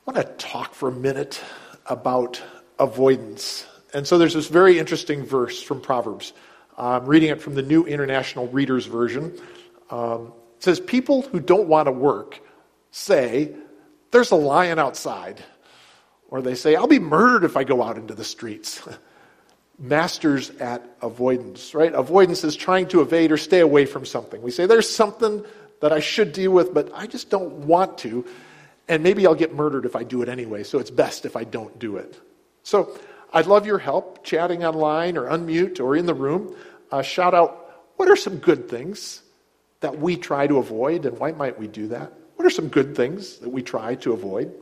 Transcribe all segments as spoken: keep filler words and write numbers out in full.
I want to talk for a minute about avoidance. And so there's this very interesting verse from Proverbs. I'm reading it from the New International Reader's Version. Um, it says, people who don't want to work say, there's a lion outside. Or they say, I'll be murdered if I go out into the streets. Masters at avoidance, right? Avoidance is trying to evade or stay away from something. We say, there's something that I should deal with, but I just don't want to. And maybe I'll get murdered if I do it anyway, so it's best if I don't do it. So I'd love your help chatting online or unmute or in the room. Uh, shout out, what are some good things that we try to avoid, and why might we do that? What are some good things that we try to avoid?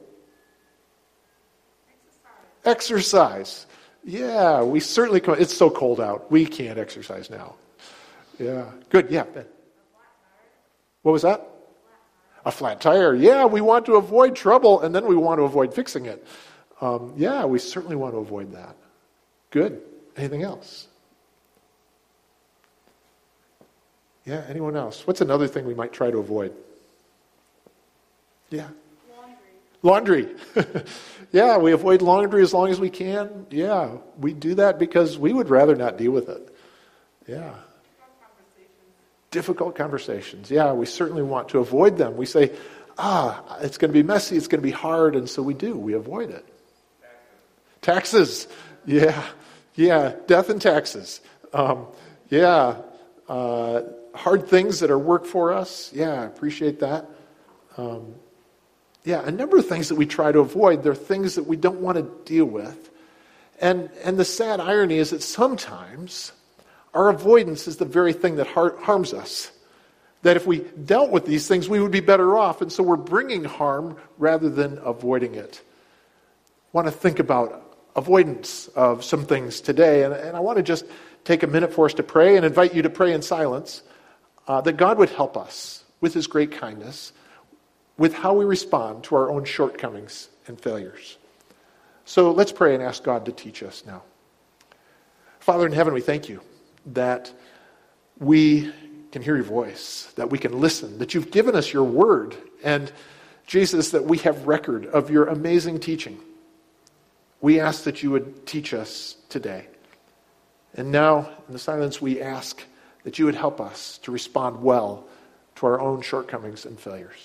Exercise. Exercise. Yeah, we certainly can. It's so cold out. We can't exercise now. Yeah. Good. Yeah, Ben. What was that? A flat tire. Yeah, we want to avoid trouble, and then we want to avoid fixing it. Um, yeah, we certainly want to avoid that. Good. Anything else? Yeah, anyone else? What's another thing we might try to avoid? Yeah. Laundry. Laundry. Yeah, we avoid laundry as long as we can. Yeah, we do that because we would rather not deal with it. Yeah. Difficult conversations. Yeah, we certainly want to avoid them. We say, ah, it's going to be messy, it's going to be hard, and so we do. We avoid it. Taxes. Taxes. Yeah. Yeah, death and taxes. Um, yeah. Uh, hard things that are work for us. Yeah, I appreciate that. Um, yeah, a number of things that we try to avoid. They're things that we don't want to deal with. And, and the sad irony is that sometimes our avoidance is the very thing that har- harms us. That if we dealt with these things, we would be better off. And so we're bringing harm rather than avoiding it. I want to think about avoidance of some things today. And, and I want to just take a minute for us to pray and invite you to pray in silence. Uh, that God would help us with his great kindness with how we respond to our own shortcomings and failures. So let's pray and ask God to teach us now. Father in heaven, we thank you that we can hear your voice, that we can listen, that you've given us your word, and Jesus, that we have record of your amazing teaching. We ask that you would teach us today. And now, in the silence, we ask that you would help us to respond well to our own shortcomings and failures.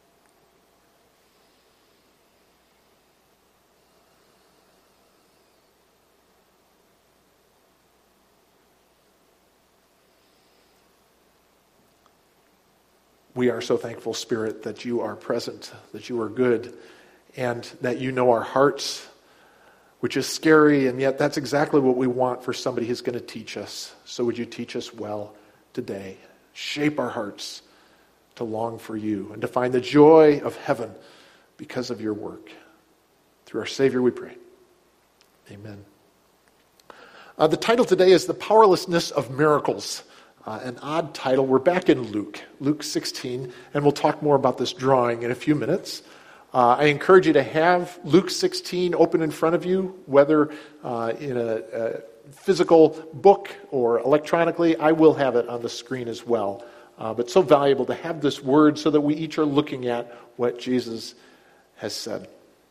We are so thankful, Spirit, that you are present, that you are good, and that you know our hearts, which is scary, and yet that's exactly what we want for somebody who's going to teach us. So would you teach us well today? Shape our hearts to long for you and to find the joy of heaven because of your work. Through our Savior we pray. Amen. Uh, the title today is The Powerlessness of Miracles. Uh, an odd title. We're back in Luke, Luke sixteen, and we'll talk more about this drawing in a few minutes. Uh, I encourage you to have Luke sixteen open in front of you, whether uh, in a, a physical book or electronically. I will have it on the screen as well. Uh, but so valuable to have this word so that we each are looking at what Jesus has said.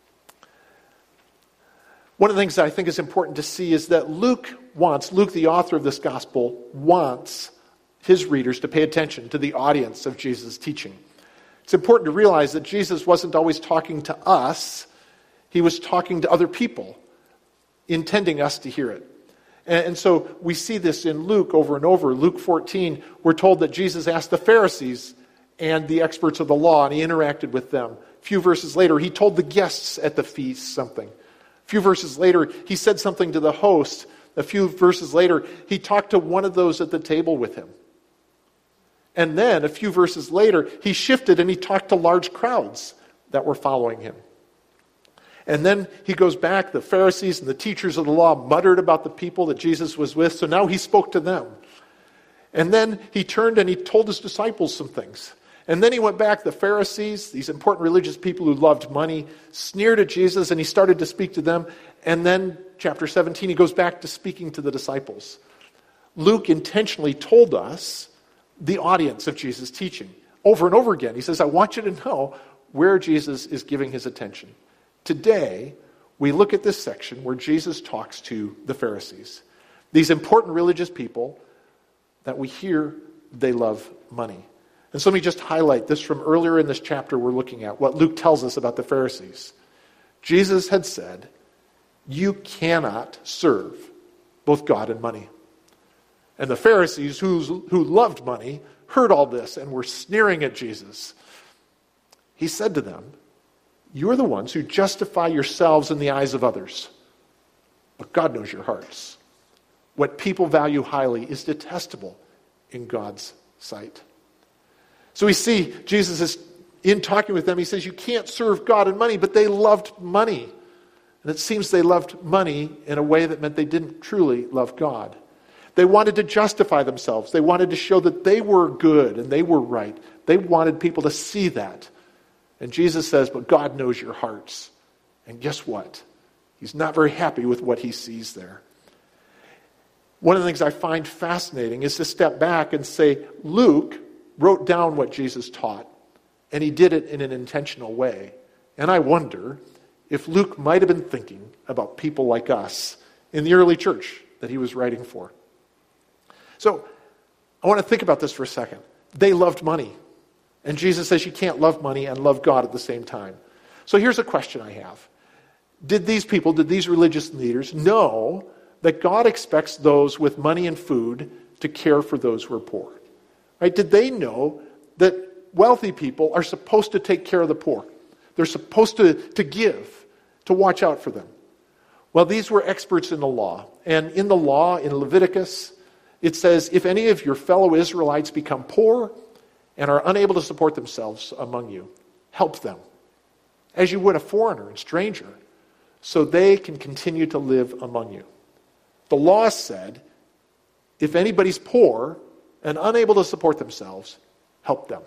One of the things that I think is important to see is that Luke wants, Luke, the author of this gospel, wants his readers to pay attention to the audience of Jesus' teaching. It's important to realize that Jesus wasn't always talking to us. He was talking to other people, intending us to hear it. And, and so we see this in Luke over and over. Luke fourteen, we're told that Jesus asked the Pharisees and the experts of the law, and he interacted with them. A few verses later, he told the guests at the feast something. A few verses later, he said something to the host. A few verses later, he talked to one of those at the table with him. And then, a few verses later, he shifted and he talked to large crowds that were following him. And then he goes back, the Pharisees and the teachers of the law muttered about the people that Jesus was with, so now he spoke to them. And then he turned and he told his disciples some things. And then he went back, the Pharisees, these important religious people who loved money, sneered at Jesus, and he started to speak to them. And then, chapter seventeen, he goes back to speaking to the disciples. Luke intentionally told us the audience of Jesus' teaching over and over again. He says, I want you to know where Jesus is giving his attention. Today, we look at this section where Jesus talks to the Pharisees. These important religious people that we hear they love money. And so let me just highlight this from earlier in this chapter we're looking at, what Luke tells us about the Pharisees. Jesus had said, you cannot serve both God and money. And the Pharisees, who's, who loved money, heard all this and were sneering at Jesus. He said to them, you are the ones who justify yourselves in the eyes of others, but God knows your hearts. What people value highly is detestable in God's sight. So we see Jesus is in talking with them. He says, you can't serve God and money, but they loved money. And it seems they loved money in a way that meant they didn't truly love God. They wanted to justify themselves. They wanted to show that they were good and they were right. They wanted people to see that. And Jesus says, but God knows your hearts. And guess what? He's not very happy with what he sees there. One of the things I find fascinating is to step back and say, Luke wrote down what Jesus taught, and he did it in an intentional way. And I wonder if Luke might have been thinking about people like us in the early church that he was writing for. So I want to think about this for a second. They loved money. And Jesus says you can't love money and love God at the same time. So here's a question I have. Did these people, did these religious leaders know that God expects those with money and food to care for those who are poor? Right? Did they know that wealthy people are supposed to take care of the poor? They're supposed to, to give, to watch out for them. Well, these were experts in the law. And in the law, in Leviticus, it says, if any of your fellow Israelites become poor and are unable to support themselves among you, help them, as you would a foreigner and stranger, so they can continue to live among you. The law said, if anybody's poor and unable to support themselves, help them.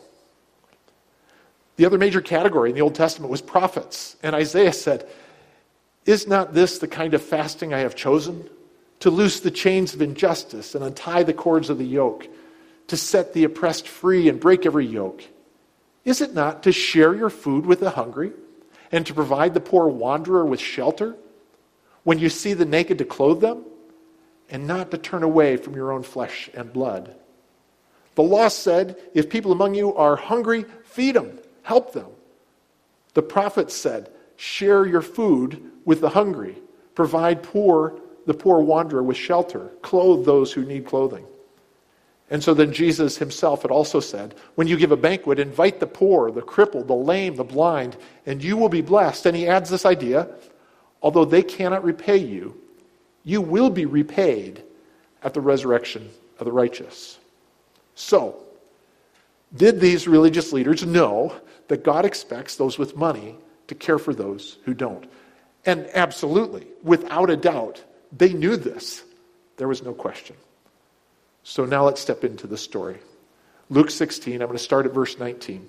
The other major category in the Old Testament was prophets. And Isaiah said, is not this the kind of fasting I have chosen? To loose the chains of injustice and untie the cords of the yoke, to set the oppressed free and break every yoke. Is it not to share your food with the hungry and to provide the poor wanderer with shelter? When you see the naked, to clothe them, and not to turn away from your own flesh and blood. The law said, if people among you are hungry, feed them, help them. The prophets said, share your food with the hungry, provide poor the poor wanderer with shelter, clothe those who need clothing. And so then Jesus himself had also said, when you give a banquet, invite the poor, the crippled, the lame, the blind, and you will be blessed. And he adds this idea, although they cannot repay you, you will be repaid at the resurrection of the righteous. So, did these religious leaders know that God expects those with money to care for those who don't? And absolutely, without a doubt, they knew this. There was no question. So now let's step into the story. Luke sixteen, I'm going to start at verse nineteen.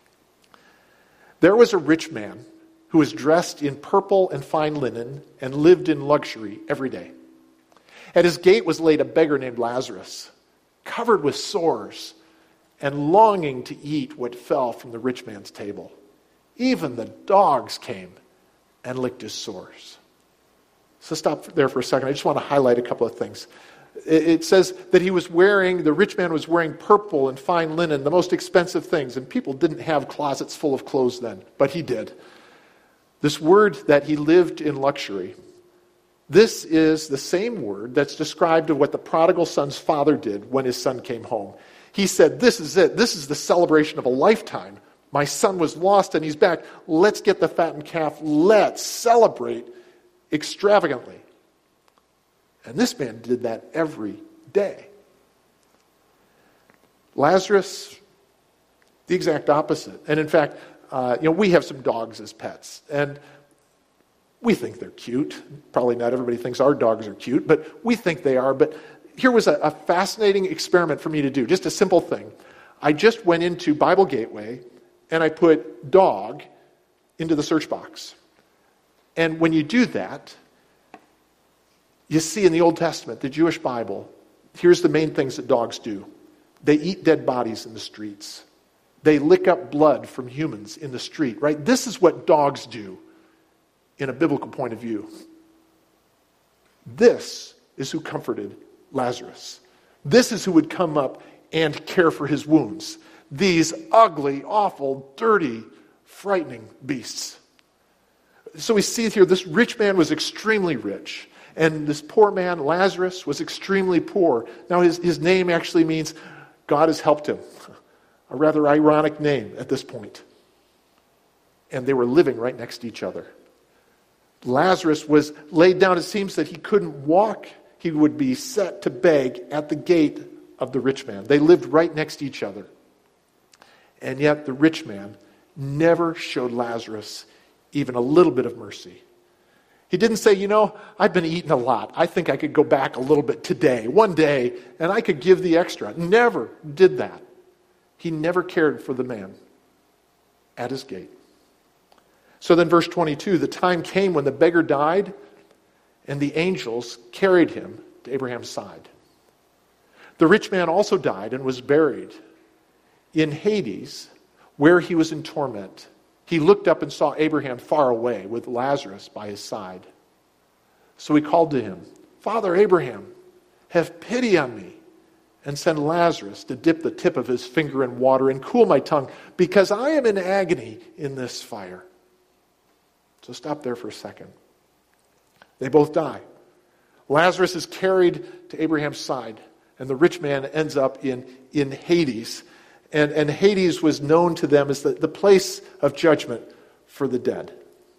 There was a rich man who was dressed in purple and fine linen and lived in luxury every day. At his gate was laid a beggar named Lazarus, covered with sores and longing to eat what fell from the rich man's table. Even the dogs came and licked his sores. So stop there for a second. I just want to highlight a couple of things. It says that he was wearing, the rich man was wearing purple and fine linen, the most expensive things. And people didn't have closets full of clothes then, but he did. This word that he lived in luxury, this is the same word that's described of what the prodigal son's father did when his son came home. He said, this is it. This is the celebration of a lifetime. My son was lost and he's back. Let's get the fattened calf. Let's celebrate extravagantly. And this man did that every day. Lazarus, the exact opposite. And in fact, uh, you know, we have some dogs as pets. And we think they're cute. Probably not everybody thinks our dogs are cute, but we think they are. But here was a, a fascinating experiment for me to do. Just a simple thing. I just went into Bible Gateway and I put dog into the search box. And when you do that, you see in the Old Testament, the Jewish Bible, here's the main things that dogs do. They eat dead bodies in the streets. They lick up blood from humans in the street, right? This is what dogs do in a biblical point of view. This is who comforted Lazarus. This is who would come up and care for his wounds. These ugly, awful, dirty, frightening beasts. So we see it here, this rich man was extremely rich. And this poor man, Lazarus, was extremely poor. Now his, his name actually means God has helped him. A rather ironic name at this point. And they were living right next to each other. Lazarus was laid down. It seems that he couldn't walk. He would be set to beg at the gate of the rich man. They lived right next to each other. And yet the rich man never showed Lazarus even a little bit of mercy. He didn't say, you know, I've been eating a lot. I think I could go back a little bit today, one day, and I could give the extra. Never did that. He never cared for the man at his gate. So then verse twenty-two, the time came when the beggar died, and the angels carried him to Abraham's side. The rich man also died and was buried in Hades, where he was in torment. He looked up and saw Abraham far away with Lazarus by his side. So he called to him, Father Abraham, have pity on me and send Lazarus to dip the tip of his finger in water and cool my tongue, because I am in agony in this fire. So stop there for a second. They both die. Lazarus is carried to Abraham's side, and the rich man ends up in, in Hades. And, and Hades was known to them as the, the place of judgment for the dead.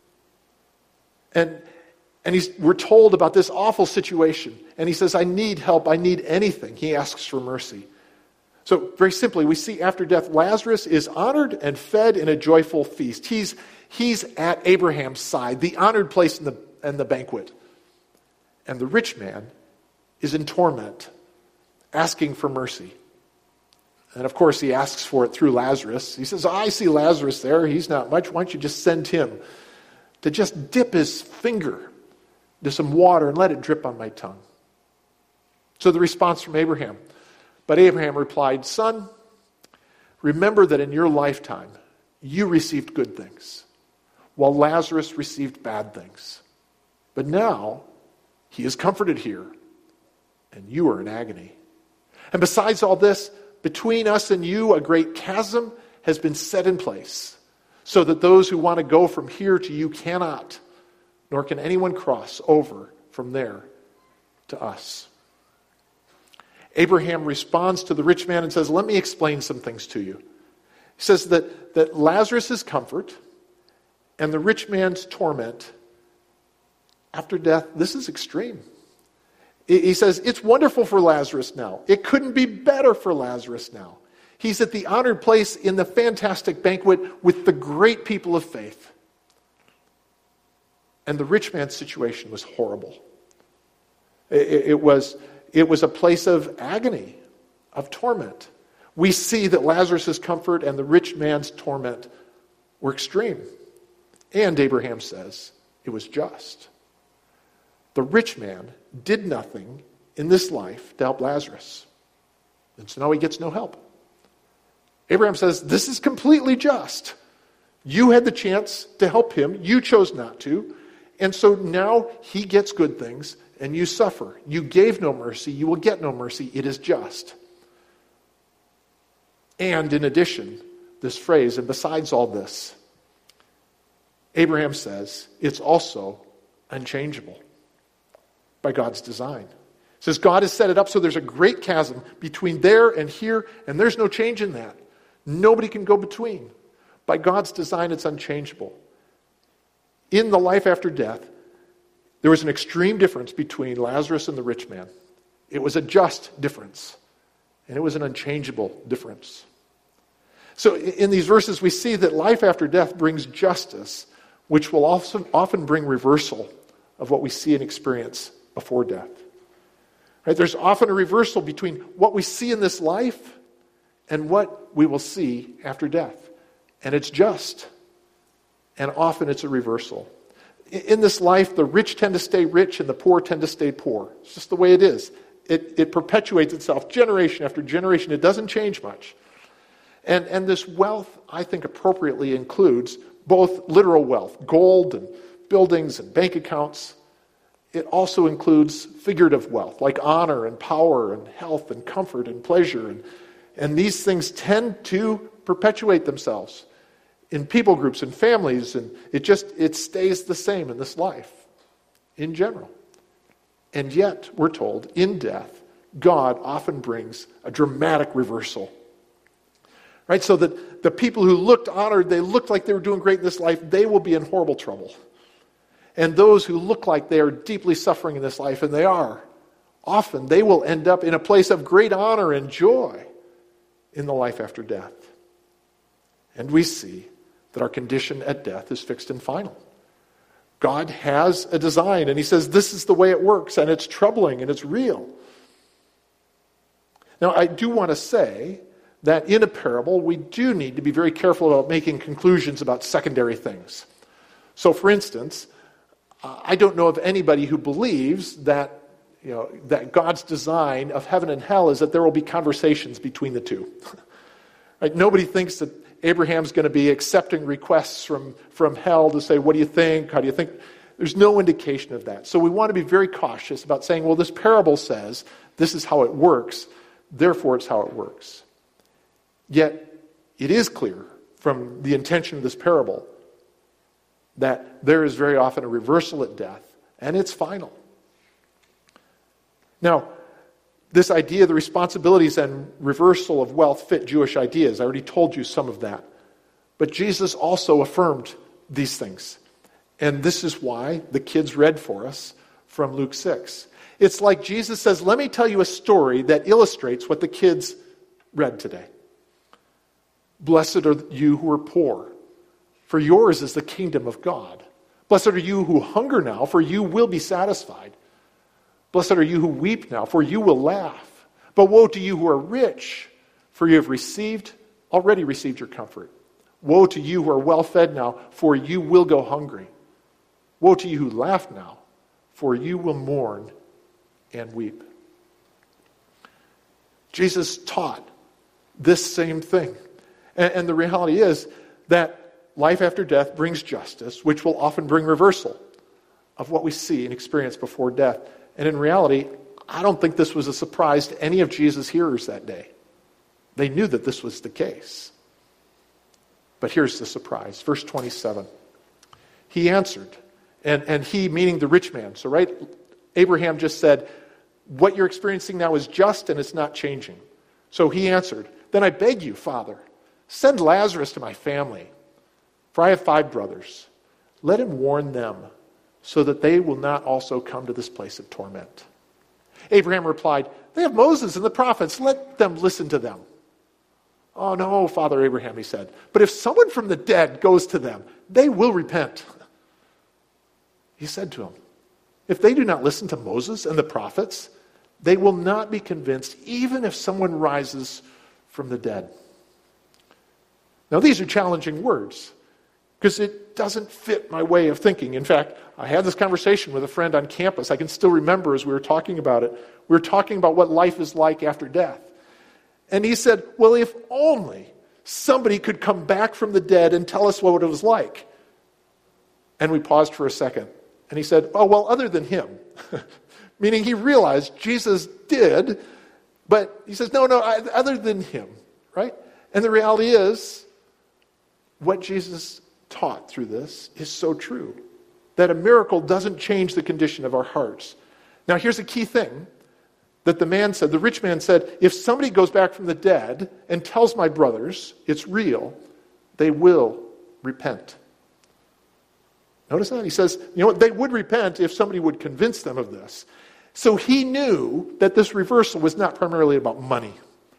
And, and he's, we're told about this awful situation. And he says, I need help. I need anything. He asks for mercy. So very simply, we see after death, Lazarus is honored and fed in a joyful feast. He's, he's at Abraham's side, the honored place in the, in the banquet. And the rich man is in torment, asking for mercy. And of course, he asks for it through Lazarus. He says, I see Lazarus there. He's not much. Why don't you just send him to just dip his finger into some water and let it drip on my tongue? So the response from Abraham. But Abraham replied, Son, remember that in your lifetime, you received good things, while Lazarus received bad things. But now, he is comforted here, and you are in agony. And besides all this, between us and you, a great chasm has been set in place, so that those who want to go from here to you cannot, nor can anyone cross over from there to us. Abraham responds to the rich man and says, let me explain some things to you. He says that, that Lazarus' comfort and the rich man's torment after death, this is extreme. He says, it's wonderful for Lazarus now. It couldn't be better for Lazarus now. He's at the honored place in the fantastic banquet with the great people of faith. And the rich man's situation was horrible. It, it, was, it was a place of agony, of torment. We see that Lazarus' comfort and the rich man's torment were extreme. And Abraham says, it was just. The rich man did nothing in this life to help Lazarus. And so now he gets no help. Abraham says, this is completely just. You had the chance to help him. You chose not to. And so now he gets good things and you suffer. You gave no mercy. You will get no mercy. It is just. And in addition, this phrase, and besides all this, Abraham says, it's also unchangeable. By God's design. It says God has set it up so there's a great chasm between there and here, and there's no change in that. Nobody can go between. By God's design, it's unchangeable. In the life after death, there was an extreme difference between Lazarus and the rich man. It was a just difference, and it was an unchangeable difference. So in these verses, we see that life after death brings justice, which will also often bring reversal of what we see and experience before death. Right? There's often a reversal between what we see in this life and what we will see after death. And it's just. And often it's a reversal. In this life, the rich tend to stay rich and the poor tend to stay poor. It's just the way it is. It, it perpetuates itself generation after generation. It doesn't change much. And, and this wealth, I think, appropriately includes both literal wealth, gold and buildings and bank accounts. It also includes figurative wealth, like honor and power and health and comfort and pleasure. And, and these things tend to perpetuate themselves in people groups and families, and it just, it stays the same in this life, in general. And yet, we're told, in death, God often brings a dramatic reversal. Right? So that the people who looked honored, they looked like they were doing great in this life, they will be in horrible trouble. And those who look like they are deeply suffering in this life, and they are, often they will end up in a place of great honor and joy in the life after death. And we see that our condition at death is fixed and final. God has a design, and he says this is the way it works, and it's troubling, and it's real. Now, I do want to say that in a parable, we do need to be very careful about making conclusions about secondary things. So, for instance, I don't know of anybody who believes that, you know, that God's design of heaven and hell is that there will be conversations between the two. Right? Nobody thinks that Abraham's going to be accepting requests from, from hell to say, what do you think? How do you think? There's no indication of that. So we want to be very cautious about saying, well, this parable says this is how it works, therefore it's how it works. Yet, it is clear from the intention of this parable that there is very often a reversal at death, and it's final. Now, this idea of the responsibilities and reversal of wealth fit Jewish ideas. I already told you some of that. But Jesus also affirmed these things. And this is why the kids read for us from Luke six. It's like Jesus says, let me tell you a story that illustrates what the kids read today. Blessed are you who are poor, for yours is the kingdom of God. Blessed are you who hunger now, for you will be satisfied. Blessed are you who weep now, for you will laugh. But woe to you who are rich, for you have received, already received your comfort. Woe to you who are well fed now, for you will go hungry. Woe to you who laugh now, for you will mourn and weep. Jesus taught this same thing. And, and the reality is that life after death brings justice, which will often bring reversal of what we see and experience before death. And in reality, I don't think this was a surprise to any of Jesus' hearers that day. They knew that this was the case. But here's the surprise. Verse twenty-seven. He answered, and, and he meaning the rich man. So right, Abraham just said, what you're experiencing now is just and it's not changing. So he answered, then I beg you, Father, send Lazarus to my family, for I have five brothers. Let him warn them, so that they will not also come to this place of torment. Abraham replied, they have Moses and the prophets. Let them listen to them. Oh no, Father Abraham, he said. But if someone from the dead goes to them, they will repent. He said to him, if they do not listen to Moses and the prophets, they will not be convinced, even if someone rises from the dead. Now these are challenging words, because it doesn't fit my way of thinking. In fact, I had this conversation with a friend on campus. I can still remember as we were talking about it. We were talking about what life is like after death. And he said, well, if only somebody could come back from the dead and tell us what it was like. And we paused for a second. And he said, oh, well, other than him. Meaning he realized Jesus did, but he says, no, no, other than him, right? And the reality is, what Jesus taught through this is so true. That a miracle doesn't change the condition of our hearts. Now here's a key thing that the man said, the rich man said, if somebody goes back from the dead and tells my brothers it's real, they will repent. Notice that? He says, you know what, they would repent if somebody would convince them of this. So he knew that this reversal was not primarily about money.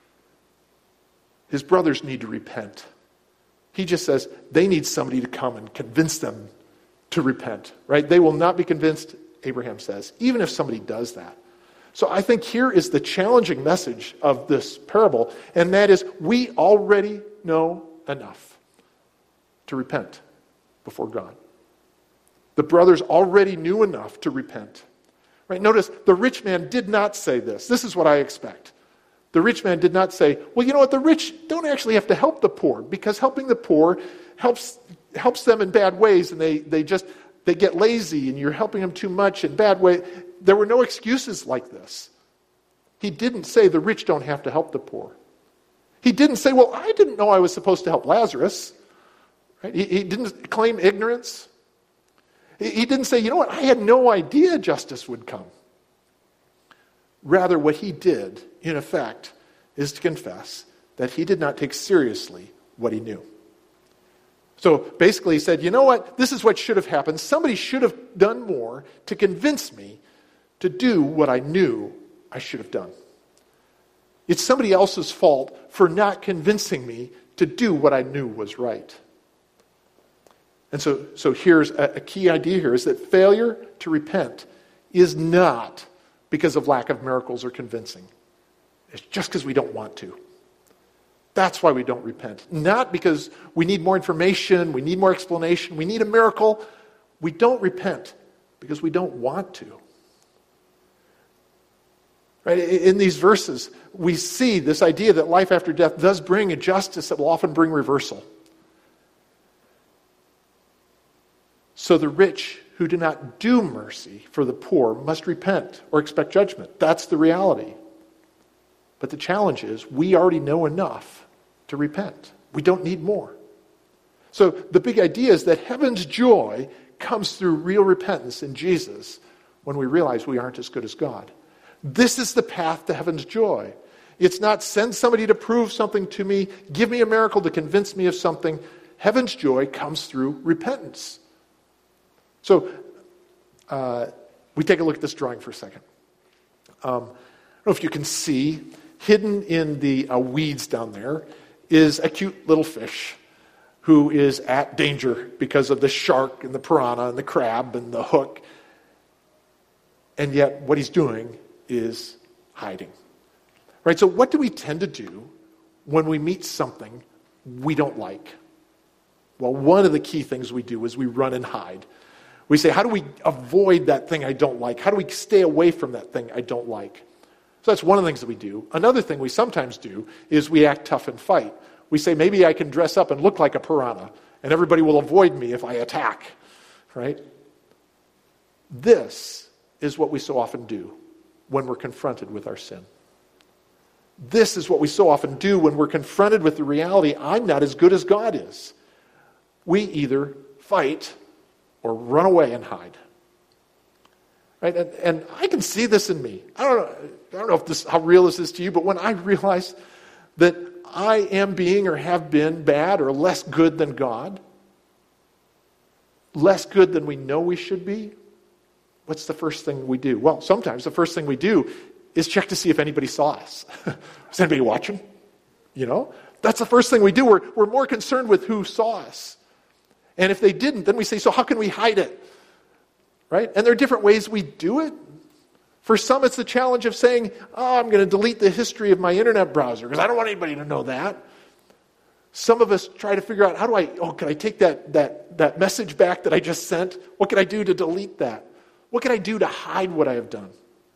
His brothers need to repent. He just says they need somebody to come and convince them to repent, right? They will not be convinced, Abraham says, even if somebody does that. So I think here is the challenging message of this parable, and that is we already know enough to repent before God. The brothers already knew enough to repent. Right? Notice the rich man did not say this. This is what I expect. The rich man did not say, well, you know what, the rich don't actually have to help the poor, because helping the poor helps helps them in bad ways, and they, they just they get lazy and you're helping them too much in bad way. There were no excuses like this. He didn't say the rich don't have to help the poor. He didn't say, well, I didn't know I was supposed to help Lazarus. Right? He, he didn't claim ignorance. He, he didn't say, you know what, I had no idea justice would come. Rather, what he did, in effect, is to confess that he did not take seriously what he knew. So basically he said, you know what, this is what should have happened. Somebody should have done more to convince me to do what I knew I should have done. It's somebody else's fault for not convincing me to do what I knew was right. And so, so here's a, a key idea here is that failure to repent is not because of lack of miracles or convincing. It's just because we don't want to. That's why we don't repent. Not because we need more information, we need more explanation, we need a miracle. We don't repent because we don't want to. Right? In these verses, we see this idea that life after death does bring a justice that will often bring reversal. So the rich who do not do mercy for the poor must repent or expect judgment. That's the reality. But the challenge is we already know enough to repent. We don't need more. So the big idea is that heaven's joy comes through real repentance in Jesus when we realize we aren't as good as God. This is the path to heaven's joy. It's not send somebody to prove something to me, give me a miracle to convince me of something. Heaven's joy comes through repentance. So uh, we take a look at this drawing for a second. Um, I don't know if you can see, hidden in the uh, weeds down there is a cute little fish who is at danger because of the shark and the piranha and the crab and the hook. And yet what he's doing is hiding. Right? So what do we tend to do when we meet something we don't like? Well, one of the key things we do is we run and hide. We say, how do we avoid that thing I don't like? How do we stay away from that thing I don't like? So that's one of the things that we do. Another thing we sometimes do is we act tough and fight. We say, maybe I can dress up and look like a piranha, and everybody will avoid me if I attack. Right? This is what we so often do when we're confronted with our sin. This is what we so often do when we're confronted with the reality, I'm not as good as God is. We either fight or run away and hide. Right? And, and I can see this in me. I don't know, I don't know if this how real this is to you, but when I realize that I am being or have been bad or less good than God, less good than we know we should be, what's the first thing we do? Well, sometimes the first thing we do is check to see if anybody saw us. Is anybody watching? You know? That's the first thing we do. We're, we're more concerned with who saw us. And if they didn't, then we say, so how can we hide it? Right? And there are different ways we do it. For some, it's the challenge of saying, oh, I'm going to delete the history of my internet browser because I don't want anybody to know that. Some of us try to figure out, how do I, oh, can I take that, that, that message back that I just sent? What can I do to delete that? What can I do to hide what I have done?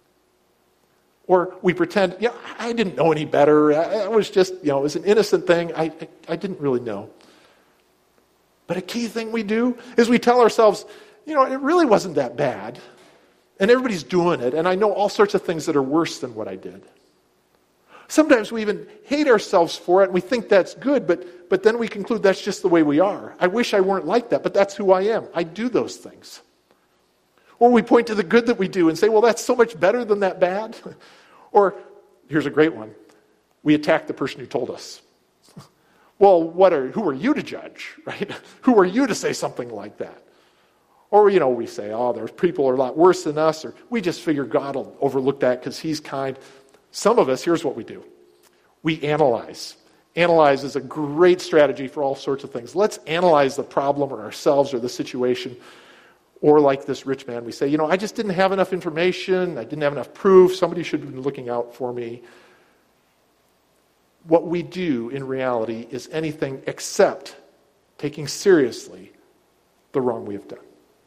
Or we pretend, yeah, I didn't know any better. I, I was just, you know, it was an innocent thing. I, I, I didn't really know. But a key thing we do is we tell ourselves, you know, it really wasn't that bad. And everybody's doing it. And I know all sorts of things that are worse than what I did. Sometimes we even hate ourselves for it and we think that's good, but, but then we conclude that's just the way we are. I wish I weren't like that, but that's who I am. I do those things. Or we point to the good that we do and say, well, that's so much better than that bad. Or, here's a great one. We attack the person who told us. Well, what are who are you to judge, right? Who are you to say something like that? Or, you know, we say, oh, there's people are a lot worse than us, or we just figure God will overlook that because he's kind. Some of us, here's what we do. We analyze. Analyze is a great strategy for all sorts of things. Let's analyze the problem or ourselves or the situation. Or like this rich man, we say, you know, I just didn't have enough information. I didn't have enough proof. Somebody should have been looking out for me. What we do in reality is anything except taking seriously the wrong we have done.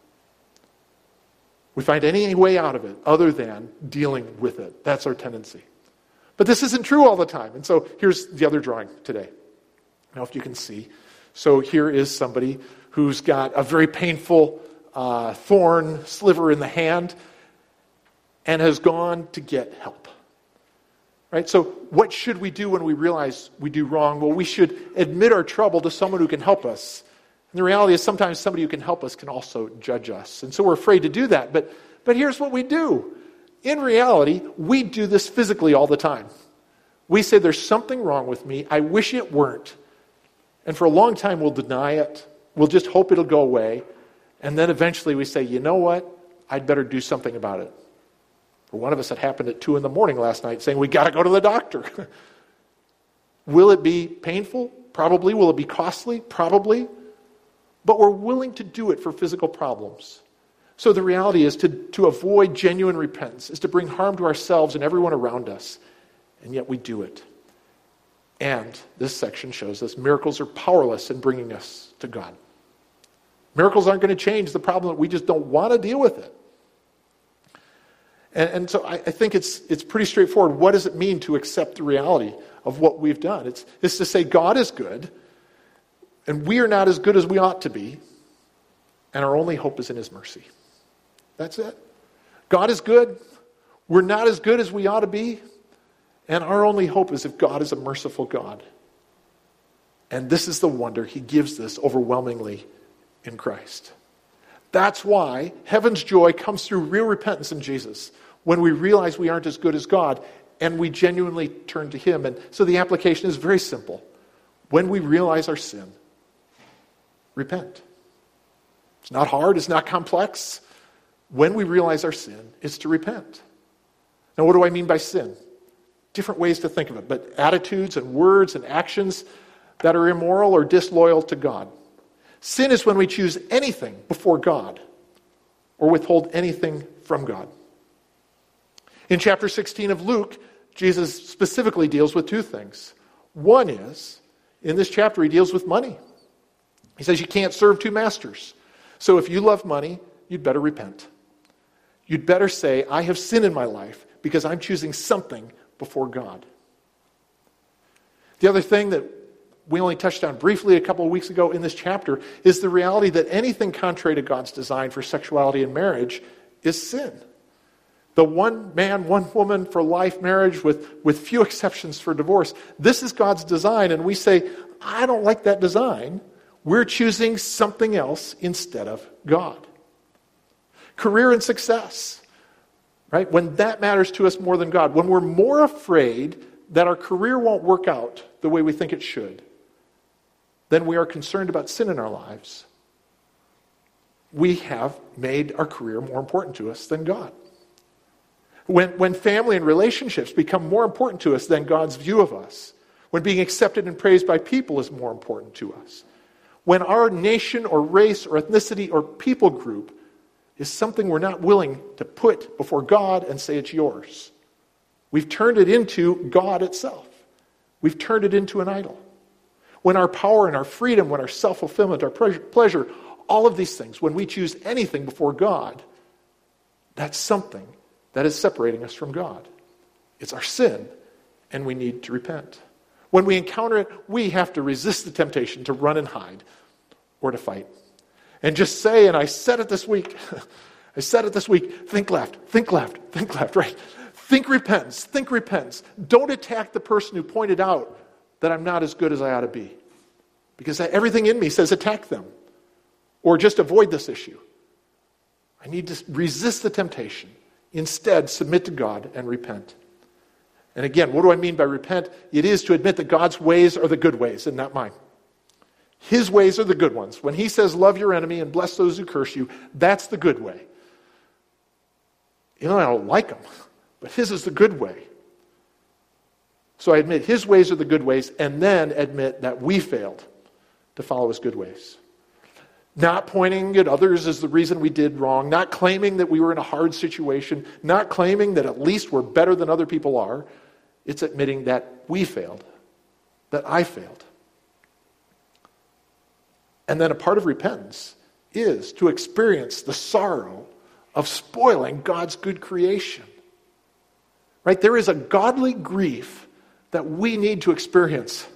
We find any way out of it other than dealing with it. That's our tendency. But this isn't true all the time. And so here's the other drawing today. Now, if you can see. So here is somebody who's got a very painful uh, thorn sliver in the hand and has gone to get help. Right? So what should we do when we realize we do wrong? Well, we should admit our trouble to someone who can help us. And the reality is sometimes somebody who can help us can also judge us. And so we're afraid to do that. But, but here's what we do. In reality, we do this physically all the time. We say, there's something wrong with me. I wish it weren't. And for a long time, we'll deny it. We'll just hope it'll go away. And then eventually we say, you know what? I'd better do something about it. For one of us, it happened at two in the morning last night, saying, we got to go to the doctor. Will it be painful? Probably. Will it be costly? Probably. But we're willing to do it for physical problems. So the reality is to, to avoid genuine repentance is to bring harm to ourselves and everyone around us. And yet we do it. And this section shows us miracles are powerless in bringing us to God. Miracles aren't going to change the problem. We just don't want to deal with it. And, and so I, I think it's it's pretty straightforward. What does it mean to accept the reality of what we've done? It's, it's to say God is good, and we are not as good as we ought to be, and our only hope is in his mercy. That's it. God is good. We're not as good as we ought to be, and our only hope is if God is a merciful God. And this is the wonder. He gives this overwhelmingly in Christ. That's why heaven's joy comes through real repentance in Jesus, when we realize we aren't as good as God and we genuinely turn to him. And so the application is very simple. When we realize our sin, repent. It's not hard. It's not complex. When we realize our sin, it's to repent. Now, what do I mean by sin? Different ways to think of it, but attitudes and words and actions that are immoral or disloyal to God. Sin is when we choose anything before God or withhold anything from God. In chapter sixteen of Luke, Jesus specifically deals with two things. One is, in this chapter, he deals with money. He says you can't serve two masters. So if you love money, you'd better repent. You'd better say, I have sin in my life because I'm choosing something before God. The other thing that we only touched on briefly a couple of weeks ago in this chapter is the reality that anything contrary to God's design for sexuality and marriage is sin. The one man, one woman for life marriage with, with few exceptions for divorce. This is God's design, and we say, I don't like that design. We're choosing something else instead of God. Career and success, right? When that matters to us more than God, when we're more afraid that our career won't work out the way we think it should, then we are concerned about sin in our lives. We have made our career more important to us than God. When, when family and relationships become more important to us than God's view of us, when being accepted and praised by people is more important to us, when our nation or race or ethnicity or people group is something we're not willing to put before God and say it's yours, we've turned it into God itself. We've turned it into an idol. When our power and our freedom, when our self-fulfillment, our pleasure, all of these things, when we choose anything before God, that's something that is separating us from God. It's our sin, and we need to repent. When we encounter it, we have to resist the temptation to run and hide or to fight. And just say, and I said it this week, I said it this week, think left, think left, think left, right? Think repentance, think repentance. Don't attack the person who pointed out that I'm not as good as I ought to be. Because everything in me says attack them. Or just avoid this issue. I need to resist the temptation. Instead, submit to God and repent. And again, what do I mean by repent? It is to admit that God's ways are the good ways and not mine. His ways are the good ones. When he says, love your enemy and bless those who curse you, that's the good way. You know, I don't like them, but his is the good way. So I admit his ways are the good ways, and then admit that we failed to follow his good ways. Not pointing at others as the reason we did wrong, not claiming that we were in a hard situation, not claiming that at least we're better than other people are. It's admitting that we failed, that I failed. And then a part of repentance is to experience the sorrow of spoiling God's good creation. Right? There is a godly grief that we need to experience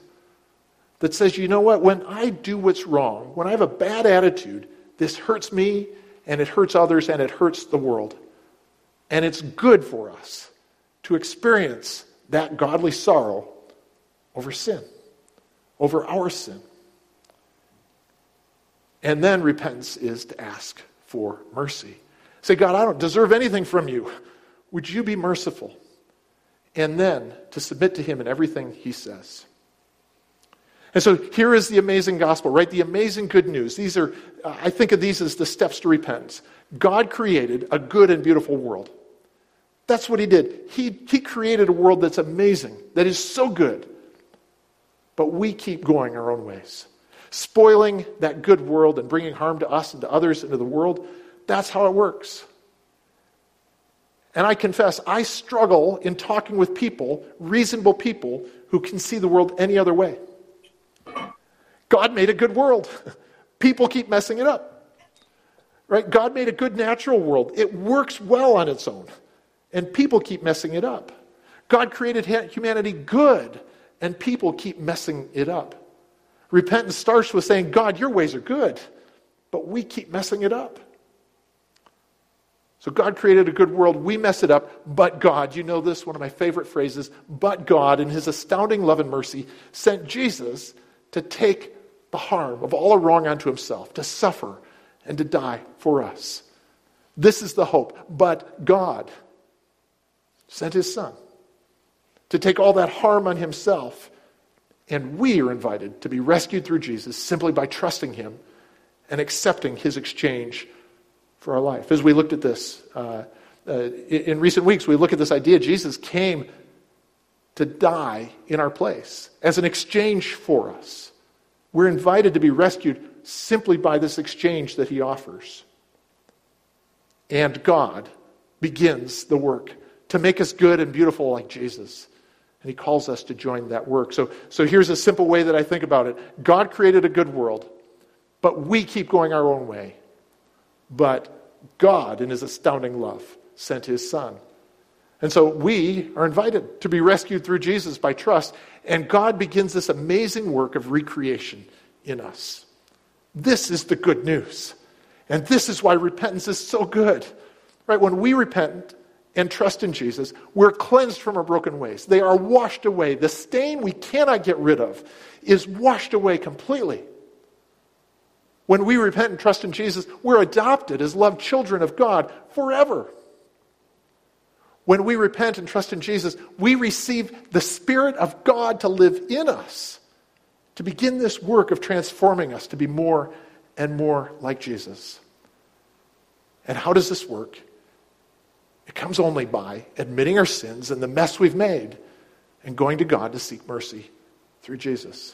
that says, you know what, when I do what's wrong, when I have a bad attitude, this hurts me and it hurts others, and it hurts the world. And it's good for us to experience that godly sorrow over sin, over our sin. And then repentance is to ask for mercy. Say, God, I don't deserve anything from you. Would you be merciful? And then to submit to him in everything he says. And so here is the amazing gospel, right? The amazing good news. These are, uh, I think of these as the steps to repentance. God created a good and beautiful world. That's what he did. He, he created a world that's amazing, that is so good. But we keep going our own ways. Spoiling that good world and bringing harm to us and to others into the world. That's how it works. And I confess, I struggle in talking with people, reasonable people, who can see the world any other way. God made a good world. People keep messing it up. Right? God made a good natural world. It works well on its own. And people keep messing it up. God created humanity good, and people keep messing it up. Repentance starts with saying, God, your ways are good, but we keep messing it up. So God created a good world. We mess it up, but God, you know this, one of my favorite phrases, but God, in his astounding love and mercy, sent Jesus to take the harm of all our wrong onto himself, to suffer and to die for us. This is the hope. But God sent his son to take all that harm on himself, and we are invited to be rescued through Jesus simply by trusting him and accepting his exchange for our life. As we looked at this uh, uh, in recent weeks, we look at this idea Jesus came to die in our place as an exchange for us. We're invited to be rescued simply by this exchange that he offers. And God begins the work to make us good and beautiful like Jesus. And he calls us to join that work. So, so here's a simple way that I think about it. God created a good world, but we keep going our own way. But God, in his astounding love, sent his son. And so we are invited to be rescued through Jesus by trust. And God begins this amazing work of recreation in us. This is the good news. And this is why repentance is so good. Right? When we repent and trust in Jesus, we're cleansed from our broken ways. They are washed away. The stain we cannot get rid of is washed away completely. When we repent and trust in Jesus, we're adopted as loved children of God forever. When we repent and trust in Jesus, we receive the Spirit of God to live in us, to begin this work of transforming us to be more and more like Jesus. And how does this work? It comes only by admitting our sins and the mess we've made and going to God to seek mercy through Jesus.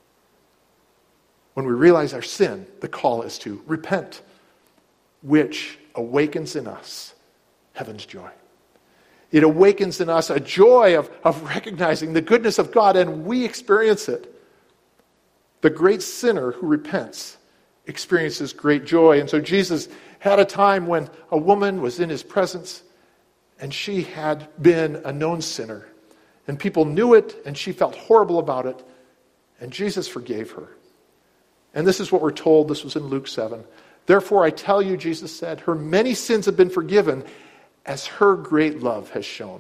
When we realize our sin, the call is to repent, which awakens in us heaven's joy. It awakens in us a joy of, of recognizing the goodness of God, and we experience it. The great sinner who repents experiences great joy. And so Jesus had a time when a woman was in his presence, and she had been a known sinner. And people knew it, and she felt horrible about it, and Jesus forgave her. And this is what we're told. This was in Luke seven. Therefore, I tell you, Jesus said, her many sins have been forgiven, as her great love has shown.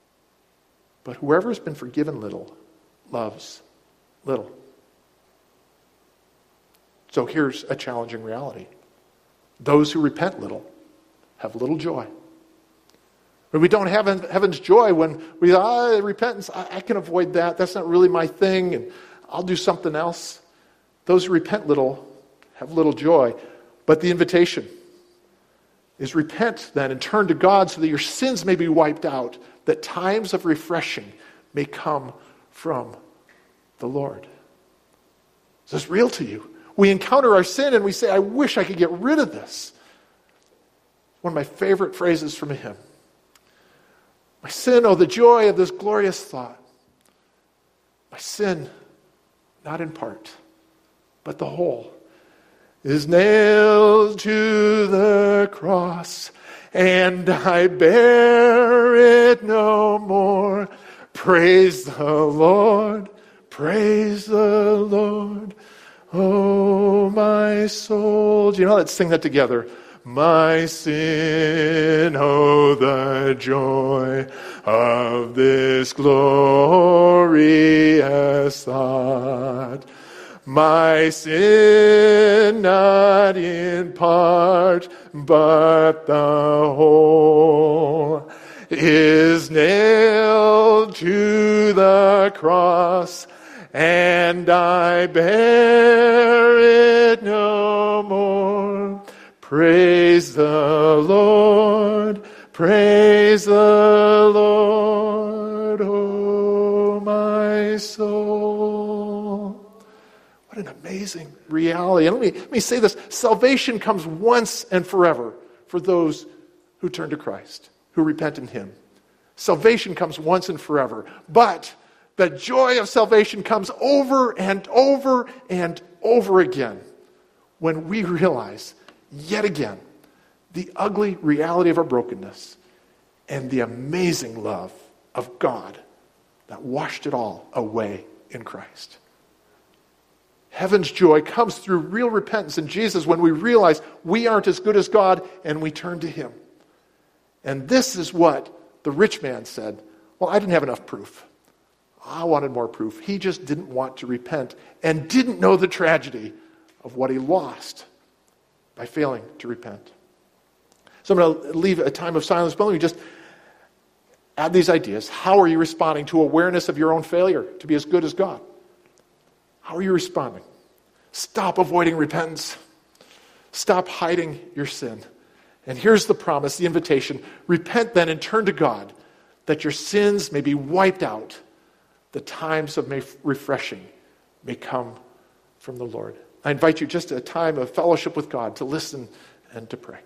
But whoever has been forgiven little, loves little. So here's a challenging reality. Those who repent little have little joy. But we don't have heaven's joy when we, ah, repentance, I, I can avoid that. That's not really my thing, and I'll do something else. Those who repent little have little joy. But the invitation is repent then and turn to God so that your sins may be wiped out, that times of refreshing may come from the Lord. Is this real to you? We encounter our sin and we say, I wish I could get rid of this. One of my favorite phrases from a hymn. My sin, oh, the joy of this glorious thought. My sin, not in part, but the whole, is nailed to the cross, and I bear it no more. Praise the Lord, praise the Lord, oh my soul. Do you know, let's sing that together. my sin. Oh, the joy of this glorious thought. My sin not in part, but the whole is nailed to the cross, and I bear it no more. Praise the Lord, praise the Lord, oh my soul. What an amazing reality. And let me, let me say this. Salvation comes once and forever for those who turn to Christ, who repent in Him. Salvation comes once and forever. But the joy of salvation comes over and over and over again when we realize, yet again, the ugly reality of our brokenness and the amazing love of God that washed it all away in Christ. Heaven's joy comes through real repentance in Jesus when we realize we aren't as good as God and we turn to Him. And this is what the rich man said. Well, I didn't have enough proof. I wanted more proof. He just didn't want to repent and didn't know the tragedy of what he lost by failing to repent. So I'm going to leave a time of silence, but let me just add these ideas. How are you responding to awareness of your own failure to be as good as God? How are you responding? Stop avoiding repentance. Stop hiding your sin. And here's the promise, the invitation. Repent then and turn to God, that your sins may be wiped out. The times of may refreshing may come from the Lord. I invite you just a time of fellowship with God to listen and to pray.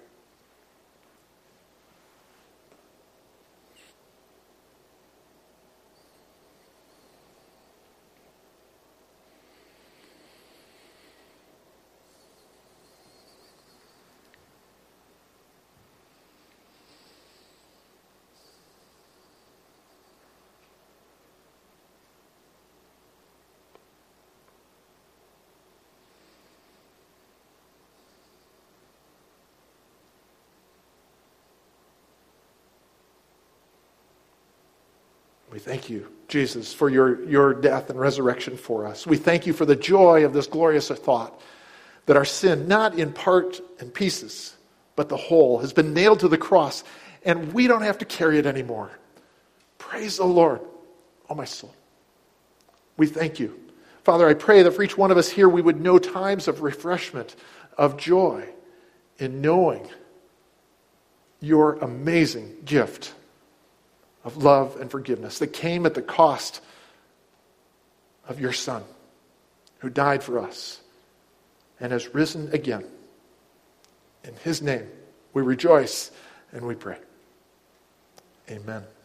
We thank you, Jesus, for your, your death and resurrection for us. We thank you for the joy of this glorious thought that our sin, not in part and pieces, but the whole, has been nailed to the cross, and we don't have to carry it anymore. Praise the Lord, oh my soul. We thank you. Father, I pray that for each one of us here, we would know times of refreshment, of joy, in knowing your amazing gift of love and forgiveness that came at the cost of your Son, who died for us and has risen again. In His name, we rejoice and we pray. Amen.